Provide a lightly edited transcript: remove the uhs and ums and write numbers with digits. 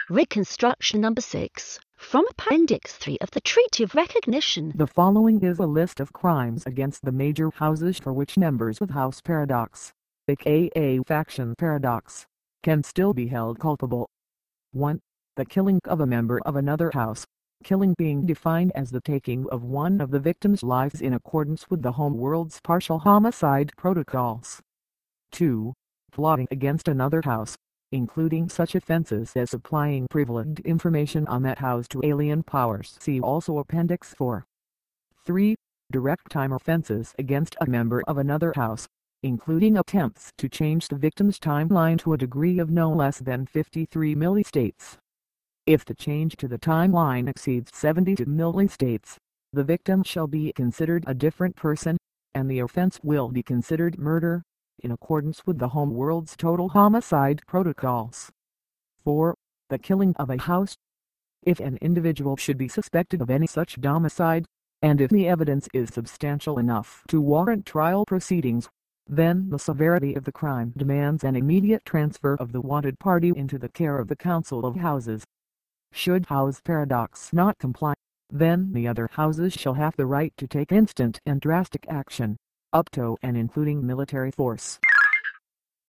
Reconstruction number 6, from Appendix 3 of the Treaty of Recognition. The following is a list of crimes against the major houses for which members of House Paradox, aka Faction Paradox, can still be held culpable. 1. The killing of a member of another house. Killing being defined as the taking of one of the victim's lives in accordance with the Homeworld's partial homicide protocols. 2. Plotting against another house, including such offenses as supplying privileged information on that house to alien powers. See also Appendix 4. 3. Direct time offenses against a member of another house, including attempts to change the victim's timeline to a degree of no less than 53 millistates. If the change to the timeline exceeds 72 millistates, the victim shall be considered a different person, and the offense will be considered murder, in accordance with the Homeworld's total homicide protocols. 4. The killing of a house. If an individual should be suspected of any such domicide, and if the evidence is substantial enough to warrant trial proceedings, then the severity of the crime demands an immediate transfer of the wanted party into the care of the Council of Houses. Should House Paradox not comply, then the other houses shall have the right to take instant and drastic action, up to and including military force.